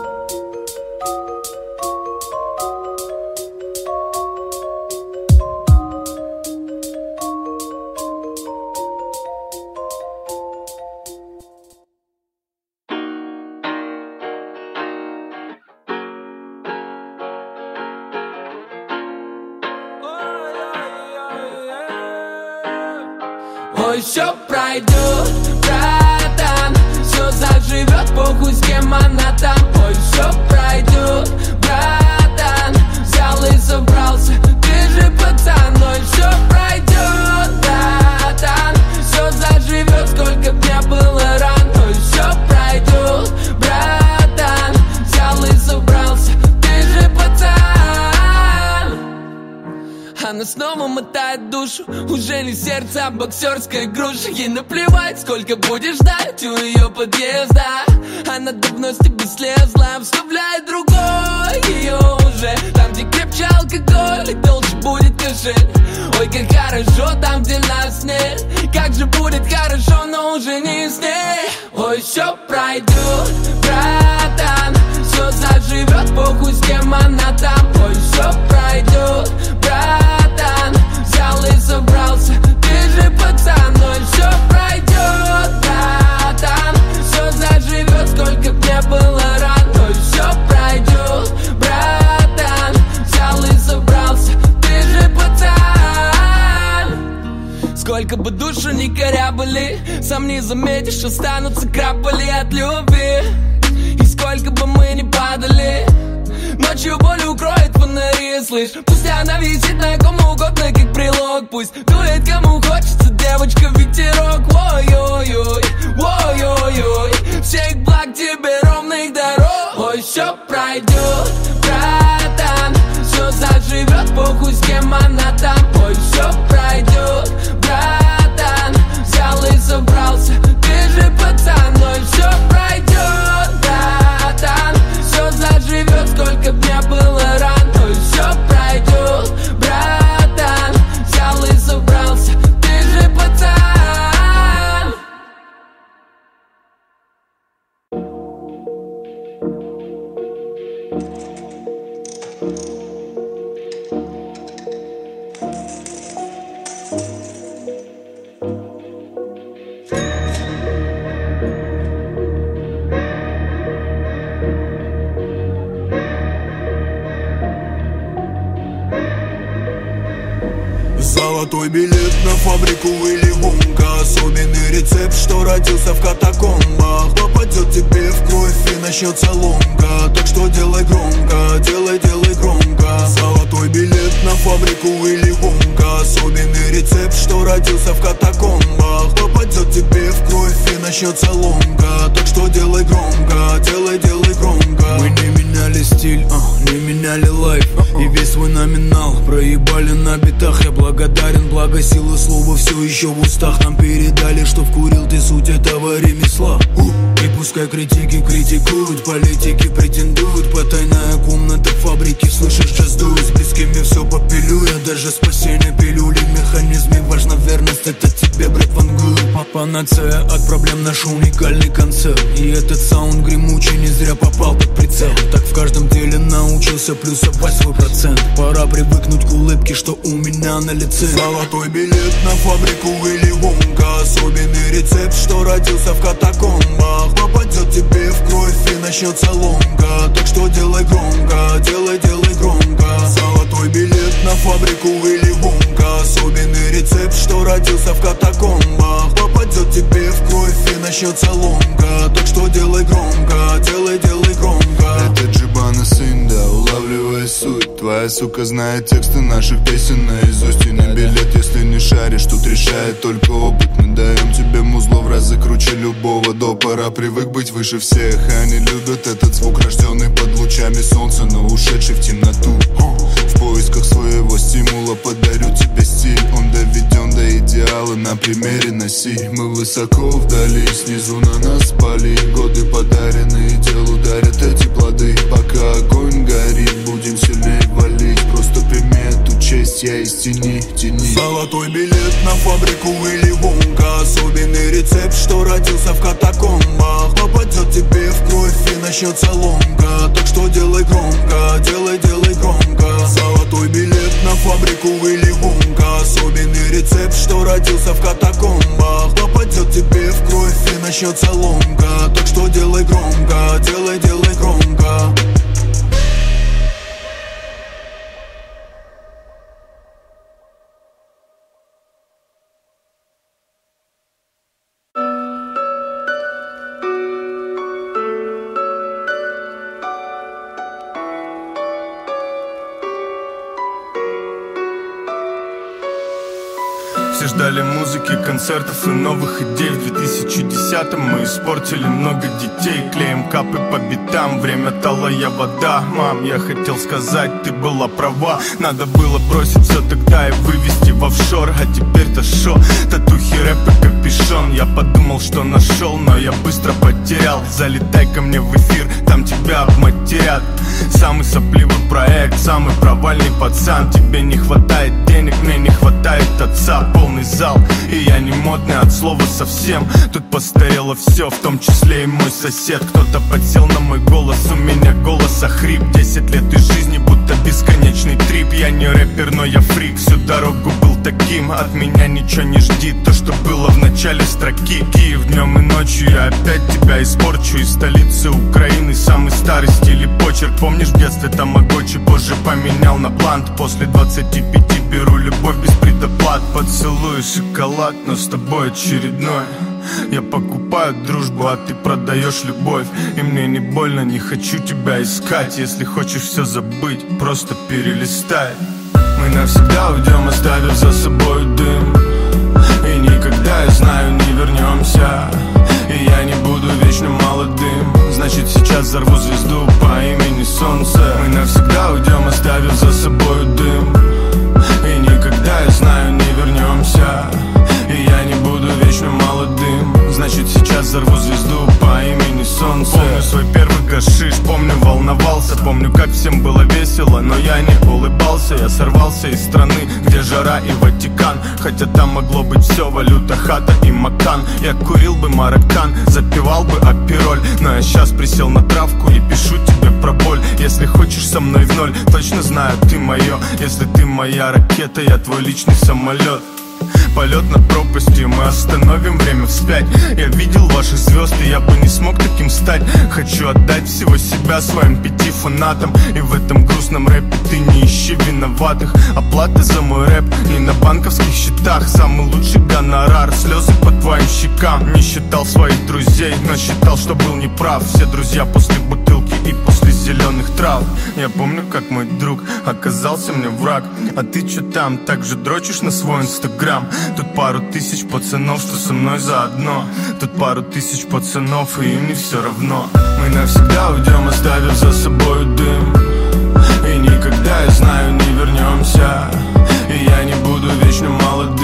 Ой, все пройдет, братан, все заживет, похуй с кем она там. Ой, все пройдет, братан, взял и собрался, ты же пацан. Ой, все пройдет, братан, все заживет, сколько б не было ран. Ой, все пройдет, братан, взял и собрался, ты же пацан. Она снова мотает душу, уже не сердце, а боксерская груша. Ей наплевать, сколько будешь ждать у ее подъезда. Она давно с тебя слезла, вставляет другой ее уже. Там, где крепче алкоголь и толще будет кошель. Ой, как хорошо там, где нас нет. Как же будет хорошо, но уже не с ней. Ой, все пройдет, братан, все заживет, похуй с кем она там. Ой, все пройдет, братан, взял и собрался, ты же пацан. Ой, все пройдет, братан, все заживет, сколько б не было ран. Ой, все пройдет, братан, взял и собрался, ты же пацан. Сколько бы душу ни корябали, сам не заметишь, останутся крапали от любви. И сколько бы мы ни падали, ночью боль укроет фонари, слышь. Пусть она висит на ком угодно, как прилог. Пусть дует кому хочется, девочка, ветерок. Ой-ой-ой, ой-ой-ой, всех благ тебе, ровных дорог. Ой, все пройдет, братан, все заживет, похуй с кем она там. Ой, все пройдет, братан, взял и собрался, ты же пацан. Ой, все пройдет, братан, все заживет, сколько б не было ран. Ой, все пройдет, братан, взял и собрался, ты же пацан. Золотой билет на фабрику или гонка. Особенный рецепт, что родился в катакомбах. Попадет тебе в кровь и начнется ломка. Так что делай громко, делай громко. Золотой билет на фабрику или гонка. Особенный рецепт, что родился в катакомбах. Попадет тебе в кровь и начнется ломка. Так что делай громко, делай громко. Мы не меняли стиль, не меняли лайф. И весь свой номинал проебали на битах. Я благодарен Благо сила слова все еще в устах. Нам передали, что вкурил ты суть этого ремесла. И пускай критики критикуют, политики претендуют. Потайная комната фабрики, слышишь, джаз дует. С близкими все попилюя, даже спасение пилюли. В механизме важна верность, это тебе, брат, вангую. Панацея от проблем, наш уникальный концерт. И этот саунд гремучий не зря попал под прицел. Так в каждом деле научился плюсовать свой процент. Пора привыкнуть к улыбке, что у меня на лице. Золотой билет на фабрику или гонка. Особенный рецепт, что родился в катакомбах. Попадет тебе в кровь и начнется ломка. Так что делай громко, делай громко. Золотой билет на фабрику или гонка. Особенный рецепт, что родился в катакомбах. Попадет тебе в кровь и начнется ломка. Так что делай громко, делай громко. Это Джибана сын, да, улавливай суть. Твоя сука знает тексты наших песен наизусть. И на билет, если не шаришь, тут решает только опыт. Мы даем тебе музло в разы круче любого допора. Привык быть выше всех, они любят этот звук, рожденный под лучами солнца, но ушедший в темноту. В поисках своего стимула подарю тебе стиль. Он доведен до идеала, на примере носи. Мы высоко вдали, снизу на нас пали. Годы подаренные, делу дарят эти плоды. Пока огонь горит, будем сильнее валить. Просто прими эту честь, я из тени. Золотой билет на фабрику или гонка. Особенный рецепт, что родился в катакомбах. Попадет тебе в кровь и начнется ломка. Так что делай громко, делай громко. Золотой билет на фабрику или гонка. Особенный рецепт, что родился в катакомбах. Попадет тебе в кровь и начнется ломка. Так что делай громко, делай громко. Все ждали музыки, концертов и новых идей. В 2010-м мы испортили много детей. Клеим капы по битам, время талая вода. Мам, я хотел сказать, ты была права. Надо было бросить все тогда и вывести в офшор. А теперь-то шо? Татухи, рэп и капюшон. Я подумал, что нашел, но я быстро потерял. Залетай ко мне в эфир, там тебя обматерят. Самый сопливый проект, самый провальный пацан. Тебе не хватает денег, мне не хватает отца. Полный зал, и я не модный от слова совсем. Тут постарело все, в том числе и мой сосед. Кто-то подсел на мой голос, у меня голос охрип. 10 лет из жизни, будто бесконечный трип. Я не рэпер, но я фрик, всю дорогу был таким. От меня ничего не жди, то, что было в начале строки. Киев днем и ночью, я опять тебя испорчу. Из столицы Украины, самый старый стиль и почерк. Помнишь, в детстве тамагочи, позже поменял на блант. После 25 беру любовь без предоплат. Поцелуй и шоколад, но с тобой очередной. Я покупаю дружбу, а ты продаешь любовь. И мне не больно, не хочу тебя искать. Если хочешь все забыть, просто перелистай. Мы навсегда уйдем, оставив за собой дым. И никогда, я знаю, не вернемся. И я не буду вечно молодым. Значит, сейчас взорву звезду по имени Солнце. Мы навсегда уйдем, оставив за собой дым. И никогда, я знаю, не вернемся. И я не буду вечно молодым. Значит, сейчас взорву звезду по имени Солнце. Помню свой первый гашиш, помню, волновался. Помню, как всем было весело, но я не улыбался. Я сорвался из страны, где жара и Ватикан. Хотя там могло быть все, валюта, хата и макан. Я курил бы мароккан, запивал бы апероль. Но я сейчас присел на травку и пишу тебе про боль. Если хочешь со мной в ноль, точно знаю, ты мое. Если ты моя ракета, я твой личный самолет. Полет над пропастью, мы остановим время вспять. Я видел ваших звезд, и я бы не смог таким стать. Хочу отдать всего себя своим 5 фанатам. И в этом грустном рэпе ты не ищи виноватых. Оплата за мой рэп не на банковских счетах. Самый лучший гонорар, слезы по твоим щекам. Не считал своих друзей, но считал, что был неправ. Все друзья после бутылки и после зеленых трав. Я помню, как мой друг оказался мне враг. А ты чё там, так же дрочишь на свой инстаграм? Тут пару тысяч пацанов, что со мной заодно. Тут пару тысяч пацанов, и им не все равно. Мы навсегда уйдем, оставив за собой дым. И никогда, я знаю, не вернемся. И я не буду вечно молодым.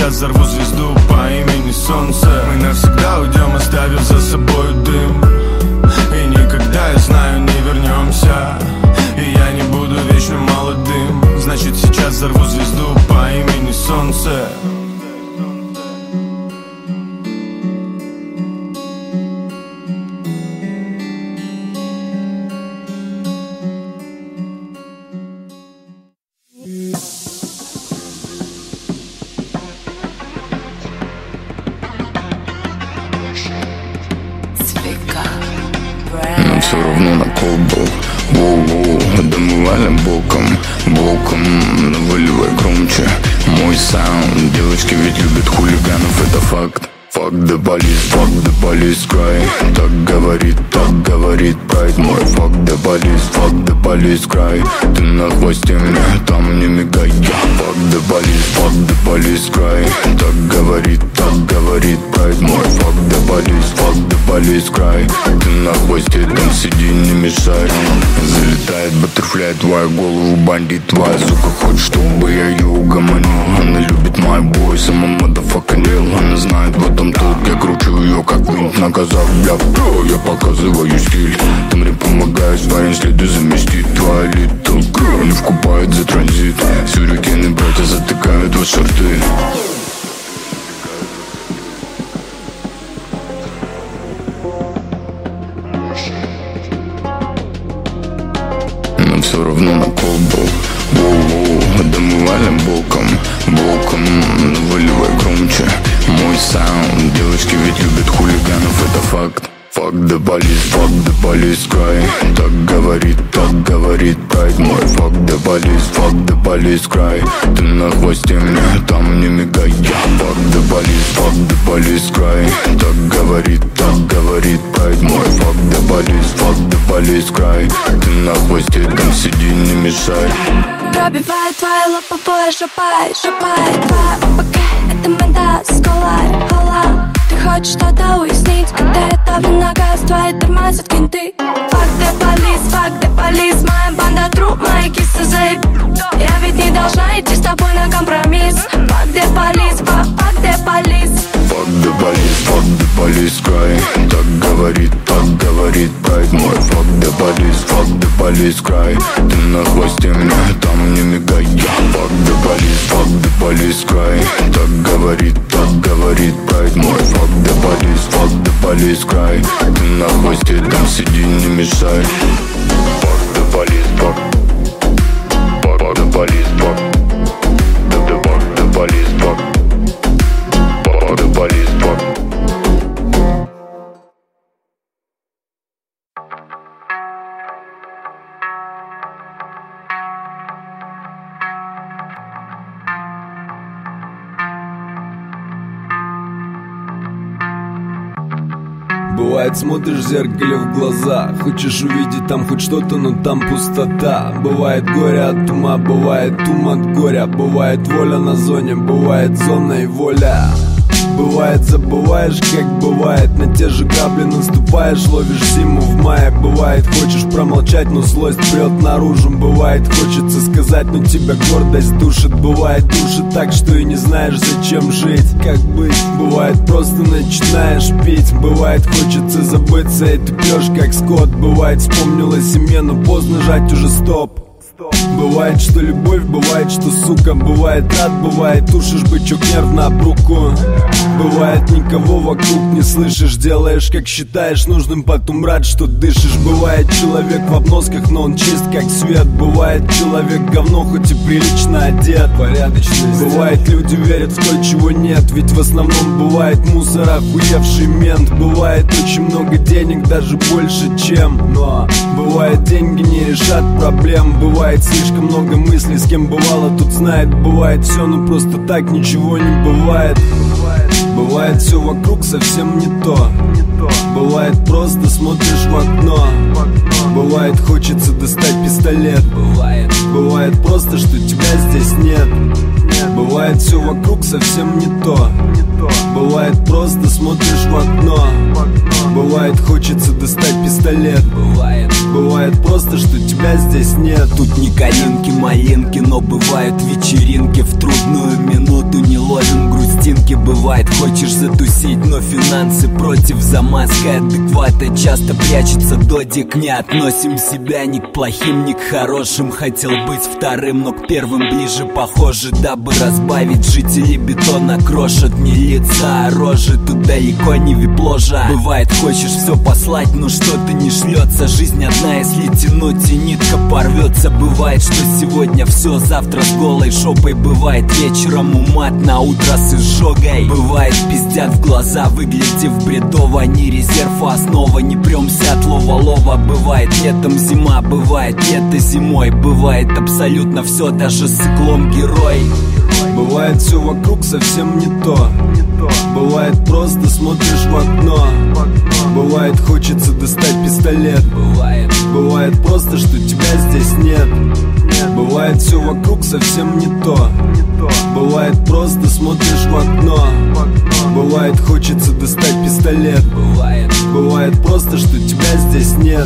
сейчас взорву звезду по имени Солнце. Мы навсегда уйдем, оставив за собой дым. И никогда, я знаю, не вернемся. И я не буду вечно молодым. Значит, сейчас взорву звезду по имени Солнце. Нам все равно на колбу. Воу-воу, домывали боком, наваливай громче мой саунд. Девочки ведь любят хулиганов, это факт. Fuck the police cry. Так говорит прайд мой. Fuck the police cry. Ты на хвосте мне, там не мигай. Fuck the police cry. Так говорит прайд мой. Fuck the police cry. Ты на хвосте, там сиди, не мешай. Залетает баттерфляй, твою голову бандит. Твоя сука хочет, чтобы я ее угомонил. Она любит мой бой, сама motherfucking real. Она знает в этом толк, я кручу ее как винт на казах. Бля, бро, я показываю стиль. Ты мне помогаешь, парень, следуй заместить. Твоя little girl не вкупает за транзит. Сюрикены, братья, затыкают в шорты. Нам все равно на колбу. Воу-воу, домывали боком, наваливай громче мой саунд. Девочки ведь любят хулиганов, это факт. Fuck the police cry. Так говорит прайд мой. Fuck the police cry. Ты на хвосте мне, там не мигай. Fuck the police cry. Так говорит прайд мой. Fuck the police cry. Ты на хвосте, там сиди, не мешай. Пробивает твоя лобовое, шапает твоя ОПК. Это мента с колой, ты хочешь что-то уяснить, когда я давлю на газ, твои тормозят кенты. Fuck the police, моя банда труп, мои кисы заеб. Я ведь не должна идти с тобой на компромисс. Fuck the police, fuck the police. Fuck the police cry. Так говорит прайд мой. Fuck the police cry. Ты на хвосте мне, там не мигай. Fuck the police cry. Так говорит прайд мой. Fuck the police cry. Ты на хвосте, там сиди, не мешай. Fuck the police, fuck the police, fuck the police, fuck the police, fuck. Бывает, смотришь в зеркале в глаза, хочешь увидеть там хоть что-то, но там пустота. Бывает горе от ума, бывает ум от горя. Бывает воля на зоне, бывает зона и воля. Бывает, забываешь, как бывает. На те же грабли наступаешь, ловишь зиму в мае. Бывает, хочешь промолчать, но злость прет наружу. Бывает, хочется сказать, но тебя гордость душит. Бывает, душит так, что и не знаешь, зачем жить. Как быть? Бывает, просто начинаешь пить. Бывает, хочется забыться, и ты пьешь, как скот. Бывает, вспомнила семье, но поздно жать уже стоп. Бывает, что любовь, бывает, что сука. Бывает рад, бывает тушишь бычок нервно об руку. Бывает, никого вокруг не слышишь, делаешь, как считаешь нужным, потом рад, что дышишь. Бывает, человек в обносках, но он чист, как свет. Бывает, человек говно, хоть и прилично одет. Порядочность. Бывает, люди верят в то, чего нет, ведь в основном бывает мусор, охуевший мент. Бывает, очень много денег, даже больше, чем. Но бывает, деньги не решат проблем. Бывает, слишком много мыслей, с кем бывало, тут знает. Бывает все, но просто так ничего не бывает. Бывает, все вокруг совсем не то. Бывает, просто смотришь в окно. Бывает, хочется достать пистолет. Бывает просто, что тебя здесь нет. Бывает, все вокруг совсем не то. Бывает, просто смотришь в окно. Бывает, хочется достать пистолет. Бывает просто, что тебя здесь нет. Тут не калинки, малинки, но бывают вечеринки. В трудную минуту не ловим грусти Бывает, хочешь затусить, но финансы против. За маской адеквата часто прячется додик. Не относим себя ни к плохим, ни к хорошим. Хотел быть вторым, но к первым ближе похоже. Дабы разбавить, жители бетона крошат. Не лица, а рожи, тут далеко не вип-ложа. Бывает, хочешь все послать, но что-то не шлется. Жизнь одна, если тянуть, и нитка порвется. Бывает, что сегодня все, завтра с голой шопой. Бывает, вечером умат, на утро с изжогой. Бывает, пиздят в глаза, выглядев бредово. Не резерв, а основа, не премся от лова-лова. Бывает, летом зима, бывает, лето зимой. Бывает абсолютно все, даже с иглом герой. Бывает, все вокруг совсем не то. Бывает, просто смотришь в окно. Бывает, хочется достать пистолет. Бывает просто, что тебя здесь нет. Бывает, все вокруг совсем не то. Бывает, просто смотришь в окно. Бывает, хочется достать пистолет. Бывает просто, что тебя здесь нет.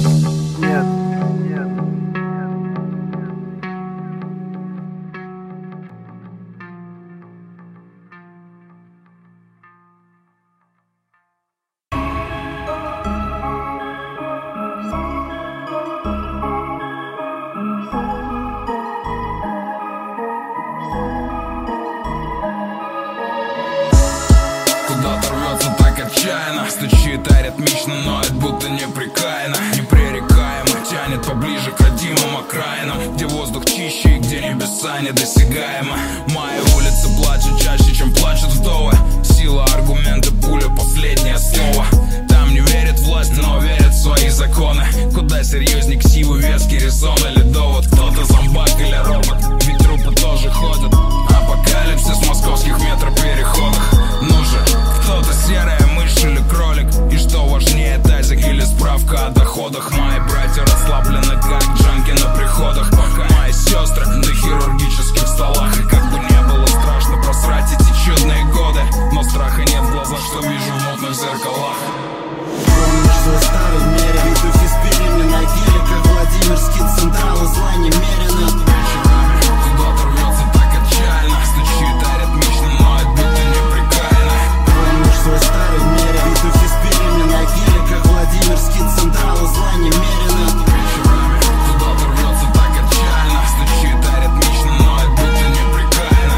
Стучит аритмично, но это будто непрекаянно. Непререкаемо тянет поближе к родимым окраинам, где воздух чище и где небеса недосягаемо. Мои улицы плачут чаще, чем плачут вдовы. Сила аргумента, пуля, последнее слово. Там не верит власть, но верит в свои законы. Куда серьезней ксивы, веский резон или довод. Кто-то зомбак или робот, ведь трупы тоже ходят. Апокалипсис в московских метропереходах. Ну же, кто-то серая мышь или кролик. И что важнее, тазик или справка о доходах. Мои братья расслаблены, как джанки на приходах. Мои сестры на хирургических столах. И как бы не было страшно просрать эти чудные годы, но страха нет в глазах, что вижу в мутных зеркалах. Помнишь свой старый мир, видухи с перьями на геле, как Владимирский централ, и зла немерено. Куда-то рвется так отчаянно, стучит аритмично, но это будто непрекаянно. Помнишь свой старый мир, видухи с перьями на геле, как Владимирский централ, и зла немерено. Куда-то рвется так отчаянно, стучит аритмично, но это будто непрекаянно.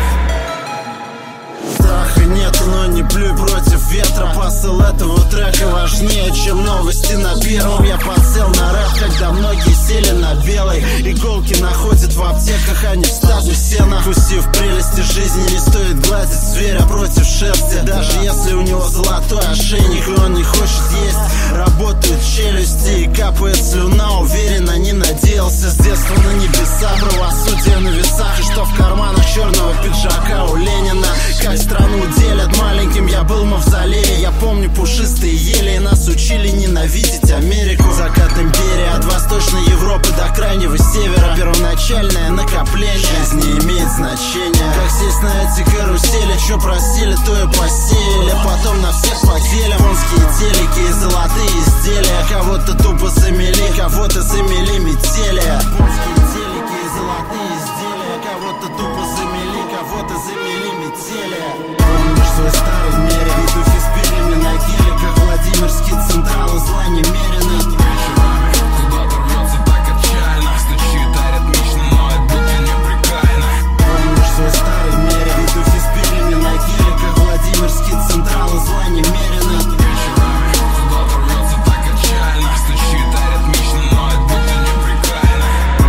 Страха нет, но не плюй против ветра. Посыл этого трека важнее, чем новости на первом. Я подсел на рэп, когда многие сели на белый. Иголки находят в аптеках, а не в стаду сена. Пустив прелести жизни, не стоит гладить зверя против шерсти. Даже если у него золотой ошейник, и он не хочет есть. Работают челюсти и капает слюна. Уверенно не надеялся с детства на небеса. Правосудие на весах, и что в карманах черного пиджака у Ленина. Как страну делят маленьким, я был в мавзолее. Я помню пушистые ели, и нас учили ненавидеть Америку. Закат империи от Восточной Европы до Крайнего Севера. Первоначальное накопление жизни имеет значение. Как сесть на эти карусели, что просили, то и посеяли. Потом на всех поделим конские телеки и золотые изделия. Кого-то тупо замели, кого-то замели метели. Конские телеки и золотые изделия. Кого-то тупо замели, кого-то замели метели. Помнишь свой старый мир, видухи с перьями на геле, как Владимирский централ, и зла немерено. Куда-то рвется так отчаянно, стучит аритмично, но это будто непрекаянно. Помнишь свой старый мир, видухи с перьями на геле, как Владимирский централ, и зла немерено. Куда-то рвется так отчаянно, стучит аритмично, но это будто непрекаянно.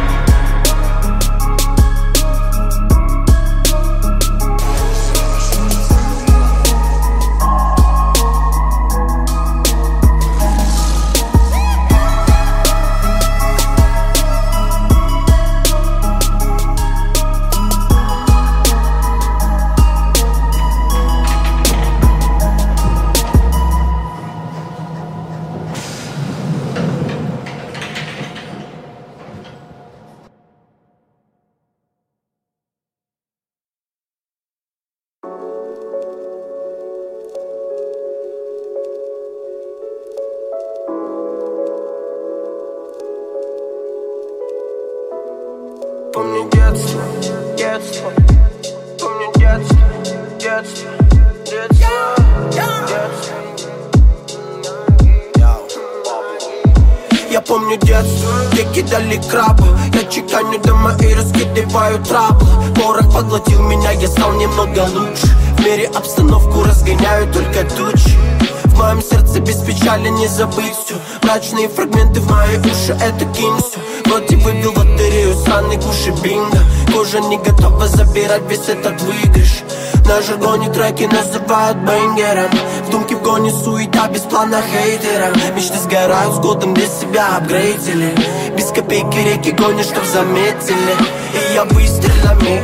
Помню детство, детство. Помню детство, детство, детство. помню детство, где кидали краба. Я чеканю дома и раскидываю трабл. Порох поглотил меня, я стал немного лучше. В мире обстановку разгоняю только тучи. В моем сердце без печали не забыть все. Мрачные фрагменты в мои уши, это кинь все. Вроде выбил лотерею, сраный куши бинго. Кожа не готова забирать весь этот выигрыш. На жаргоне треки называют бенгером. Вдумки в гоне суета, без плана хейтера. Мечты сгорают с годом, для себя апгрейдили. Без копейки реки гонишь, чтоб заметили. И я выстрелами,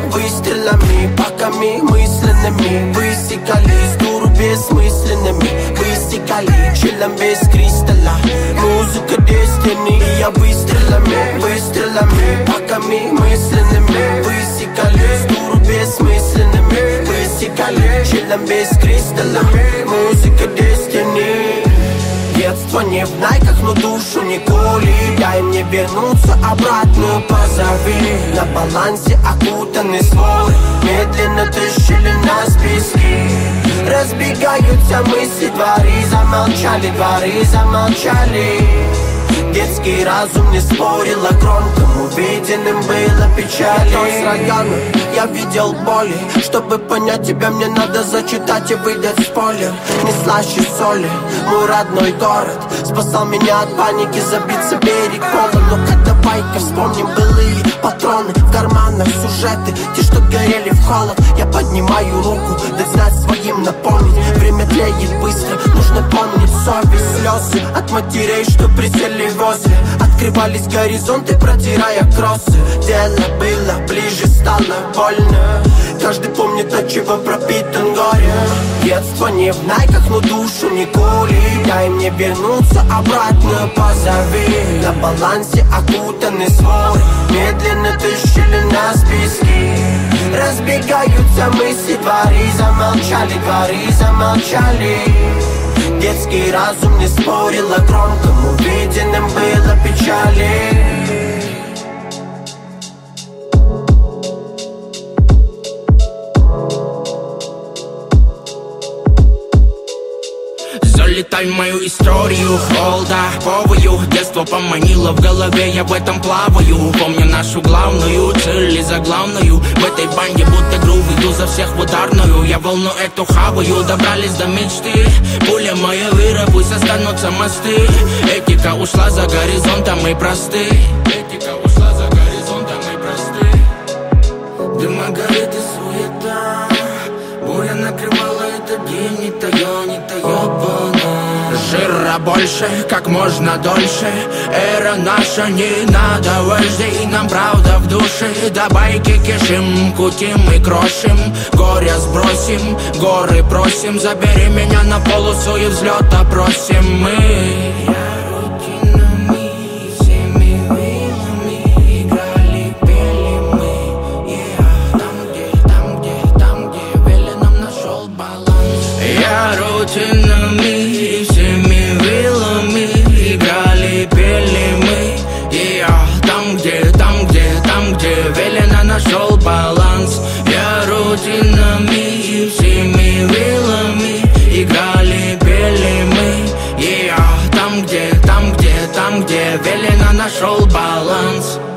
паками мысленными высекали из дуру бессмысленными. Высекали, чиллом без кристалла. Музыка Destiny. И я выстрелами, паками мысленными высекали из дуру бессмысленными. Высекали, чиллом без кристалла. Музыка Destiny. Детство не в найках, но душу не коли. Дай мне вернуться обратно, позови. На балансе окутаны свой. Медленно тащили нас пески. Разбегаются мысли, дворы замолчали. Детский разум не спорил, о громком увиденным было печали. С района я видел боли. Чтобы понять тебя, мне надо зачитать и выдать спойлер. Не слаще соли, мой родной город спасал меня от паники, забиться берег полон. Ну-ка давай-ка вспомним былые патроны в карманах, сюжеты, те, что горели в холод. Я поднимаю руку, дать знать своим напомнить. Время тлеет быстро, нужно помнить совесть. Слезы от матерей, что присели возле. Открывались горизонты, протирая кроссы. Дело было ближе, стало больно. Каждый помнит, от чего пропитан горе. Детство не в найках, но душу не кули. Дай мне вернуться обратно, позови. На балансе окутаны свой. Медленно тащили нас пески. Разбегаются мысли, дворы замолчали. Детский разум не спорил, о громком увиденным было печали. Залетай в мою историю, холдаковую. Детство поманило в голове, я в этом плаваю. Помню нашу главную цель и заглавную. В этой банде будто грув, иду за всех в ударную. Я волну эту хаваю, добрались до мечты. Пуля моя выра, пусть останутся мосты. Этика ушла за горизонтом и просты. Дыма горит и суета. Буря накрывала этот день, не тая. Жира больше, как можно дольше. Эра наша, не надо вождей. Нам правда в душе. До байки кишим, кутим и крошим. Горе сбросим, горы просим. Забери меня на полосу и взлета просим мы. Рутинами, всеми вилами играли, пели мы. И я там, где велено, нашел баланс. Я рутинами, всеми вилами играли, пели мы. И я там, где велено, нашел баланс.